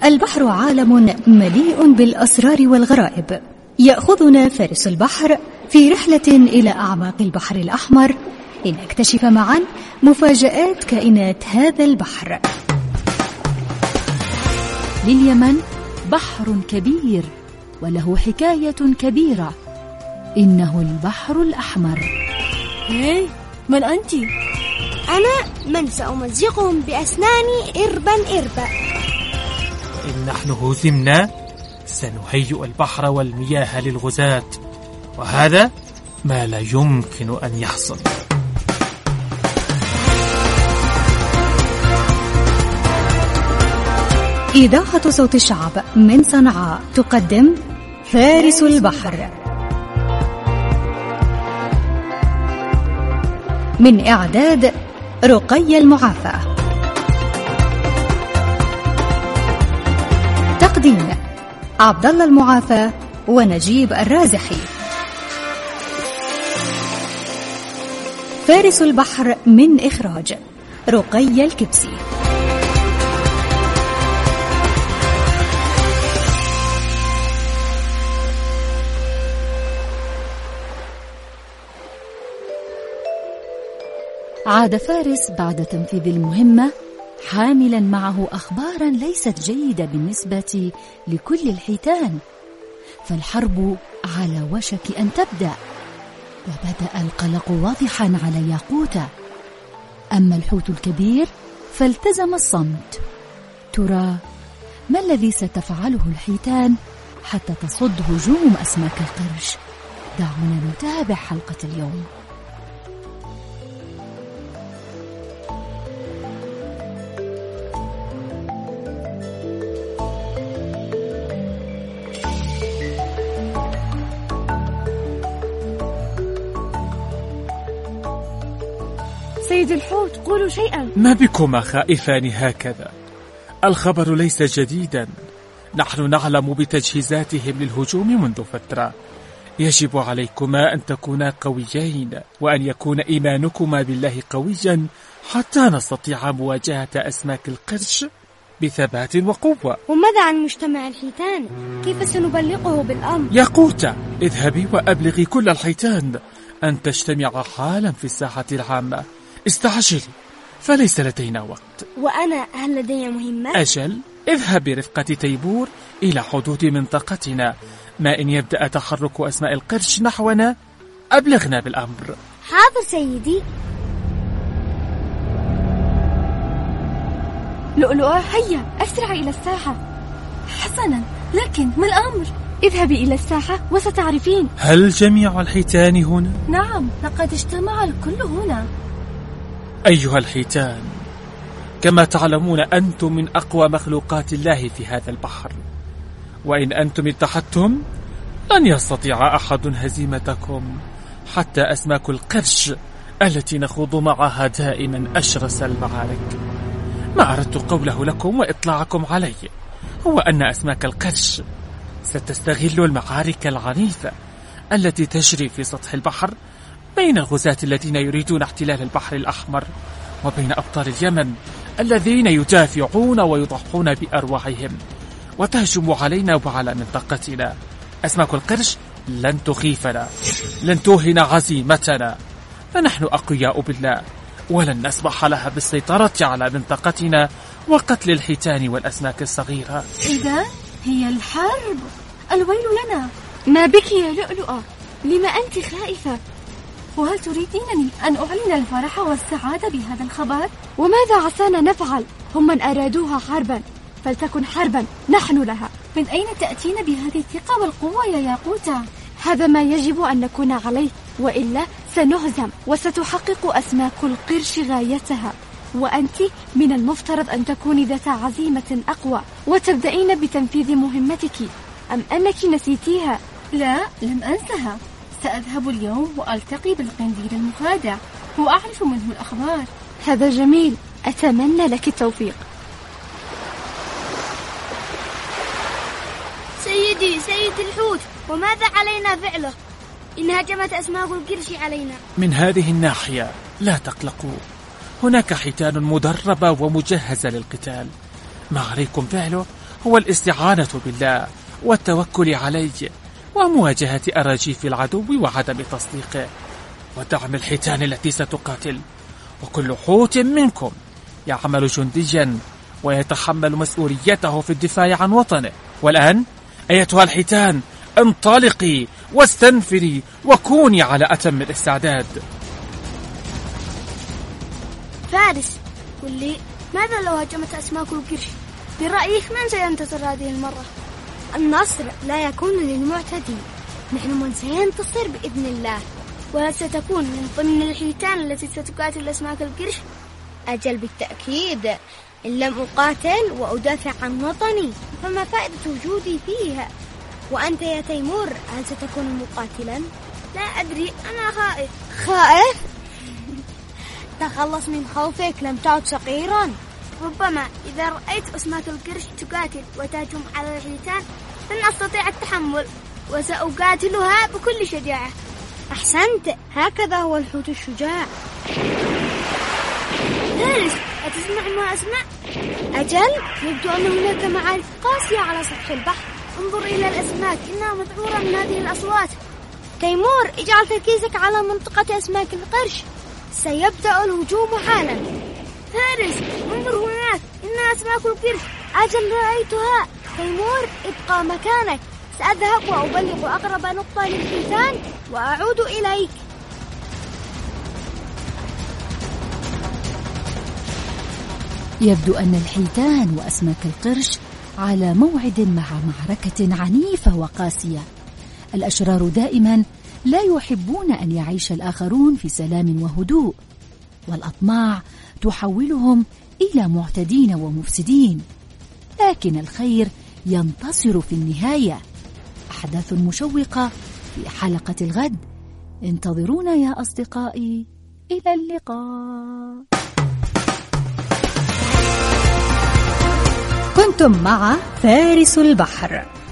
البحر عالم مليء بالأسرار والغرائب. يأخذنا فارس البحر في رحلة إلى أعماق البحر الأحمر لنكتشف معا مفاجآت كائنات هذا البحر. لليمن بحر كبير وله حكاية كبيرة، إنه البحر الأحمر. إيه، من أنت؟ أنا من سأمزقهم بأسناني إربا إربا. إن نحن هزمنا سنهيئ البحر والمياه للغزاة، وهذا ما لا يمكن أن يحصل. إذاعة صوت الشعب من صنعاء تقدم فارس البحر، من إعداد رقية المعافى، تقديم عبد الله المعافى ونجيب الرازحي. فارس البحر من إخراج رقية الكبسي. عاد فارس بعد تنفيذ المهمة حاملا معه أخبارا ليست جيدة بالنسبة لكل الحيتان، فالحرب على وشك أن تبدأ، وبدأ القلق واضحا على ياقوتة. أما الحوت الكبير فالتزم الصمت. ترى ما الذي ستفعله الحيتان حتى تصد هجوم أسماك القرش؟ دعونا نتابع حلقة اليوم. سيد الحوت، قولوا شيئا. ما بكما خائفان هكذا؟ الخبر ليس جديدا، نحن نعلم بتجهيزاتهم للهجوم منذ فترة. يجب عليكما أن تكونا قويين، وأن يكون إيمانكما بالله قويا حتى نستطيع مواجهة أسماك القرش بثبات وقوة. وماذا عن مجتمع الحيتان؟ كيف سنبلغه بالأمر؟ ياقوتة، اذهبي وأبلغي كل الحيتان أن تجتمع حالا في الساحة العامة. استعجلي فليس لدينا وقت. وأنا هل لدي مهمة؟ أجل، اذهب برفقة تيبور إلى حدود منطقتنا، ما إن يبدأ تحرك أسماء القرش نحونا أبلغنا بالأمر. حاضر سيدي. لؤلؤة، هيا أسرع إلى الساحة. حسنا، لكن ما الأمر؟ اذهبي إلى الساحة وستعرفين. هل جميع الحيتان هنا؟ نعم، لقد اجتمع الكل هنا. أيها الحيتان، كما تعلمون أنتم من أقوى مخلوقات الله في هذا البحر، وإن أنتم اتحدتم لن يستطيع أحد هزيمتكم، حتى أسماك القرش التي نخوض معها دائما أشرس المعارك. ما أردت قوله لكم وإطلاعكم عليه هو أن أسماك القرش ستستغل المعارك العنيفة التي تجري في سطح البحر بين الغزاة الذين يريدون احتلال البحر الأحمر، وبين أبطال اليمن الذين يدافعون ويضحون بأرواحهم، وتهجم علينا وعلى منطقتنا. أسماك القرش لن تخيفنا، لن توهن عزيمتنا، فنحن أقوياء بالله، ولن نسمح لها بالسيطرة على منطقتنا وقتل الحيتان والأسماك الصغيرة. إذا هي الحرب، الويل لنا. ما بك يا لؤلؤة؟ لما أنت خائفة؟ وهل تريدينني أن أعلن الفرح والسعادة بهذا الخبر؟ وماذا عسانا نفعل؟ هم من أرادوها حربا، فلتكن حربا نحن لها. من أين تأتين بهذه الثقة والقوة يا ياقوتة؟ هذا ما يجب أن نكون عليه، وإلا سنهزم وستحقق أسماك القرش غايتها، وأنت من المفترض أن تكوني ذات عزيمة أقوى وتبدأين بتنفيذ مهمتك، أم أنك نسيتيها؟ لا، لم أنسها. سأذهب اليوم وألتقي بالقنديل المخادع وأعرف منه الأخبار. هذا جميل، أتمنى لك التوفيق. سيد الحوت، وماذا علينا فعله؟ إن هجمت أسماك القرش علينا. من هذه الناحية لا تقلقوا، هناك حيتان مدربة ومجهزة للقتال. ما عليكم فعله هو الاستعانة بالله والتوكل عليه ومواجهة أراجيف العدو وعدم تصديقه ودعم الحيتان التي ستقاتل. وكل حوت منكم يعمل جنديا ويتحمل مسؤوليته في الدفاع عن وطنه. والآن أيتها الحيتان انطلقي واستنفري وكوني على أتم الاستعداد. فارس، قل لي ماذا لو هجمت أسماك القرش؟ برأيك من سينتصر هذه المرة؟ النصر لا يكون للمعتدين، نحن من سينتصر بإذن الله. وهل ستكون من ضمن الحيتان التي ستقاتل أسماك القرش؟ أجل بالتأكيد، إن لم أقاتل وأدافع عن وطني فما فائدة وجودي فيها؟ وأنت يا تيمور هل ستكون مقاتلا؟ لا أدري، أنا خائف. خائف؟ تخلص من خوفك، لم تعد صغيرا. ربما إذا رأيت أسماك القرش تقاتل وتهجم على الحيتان لن أستطيع التحمل وسأقاتلها بكل شجاعة. أحسنت، هكذا هو الحوت الشجاع. فارس، أتسمع ما أسمع؟ أجل، يبدو أن هناك معارك قاسية على سطح البحر. انظر إلى الأسماك، إنها مذعورة من هذه الأصوات. تيمور، اجعل تركيزك على منطقة أسماك القرش، سيبدأ الهجوم حالا. فارس، انظر هناك، إنها أسماك القرش. أجل رأيتها. تيمور، ابقى مكانك، سأذهب وأبلغ أقرب نقطة للحيتان وأعود إليك. يبدو أن الحيتان وأسماك القرش على موعد مع معركة عنيفة وقاسية. الأشرار دائما لا يحبون أن يعيش الآخرون في سلام وهدوء، والأطماع تحولهم إلى معتدين ومفسدين، لكن الخير ينتصر في النهاية. أحداث مشوقة في حلقة الغد، انتظرونا يا أصدقائي، إلى اللقاء. كنتم مع فارس البحر.